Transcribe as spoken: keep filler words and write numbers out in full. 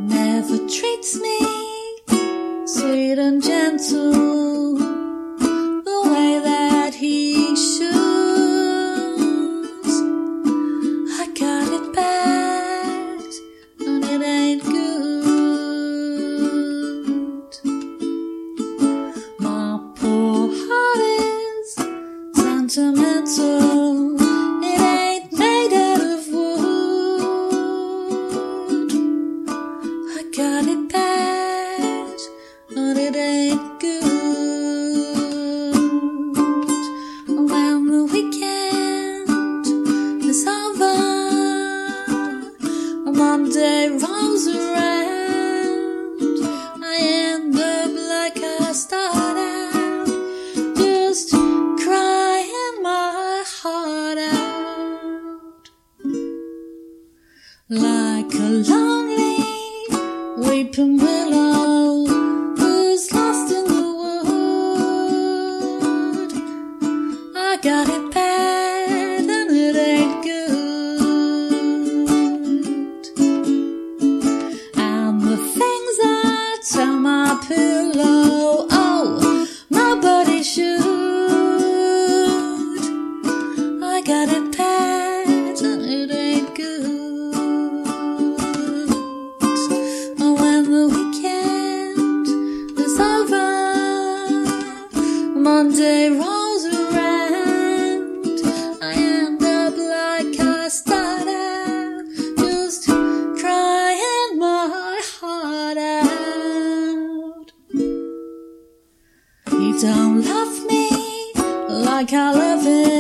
never treats me sweet and gentle the way that he should. I got it bad and it ain't good. My poor heart is sentimental, it ain't made out of wood. I got it bad and it ain't good. When the weekend is over, Monday rolls around, I end up like I start out, just crying my heart out. Like a lonely weeping willow who's lost in the wood. I got it bad and it ain't good. And the things I tell my pillow, oh, nobody should. I got it bad and it ain't good. When the weekend is over, Monday rolls around, I end up like I start out, just crying my heart out. He don't love me like I love him.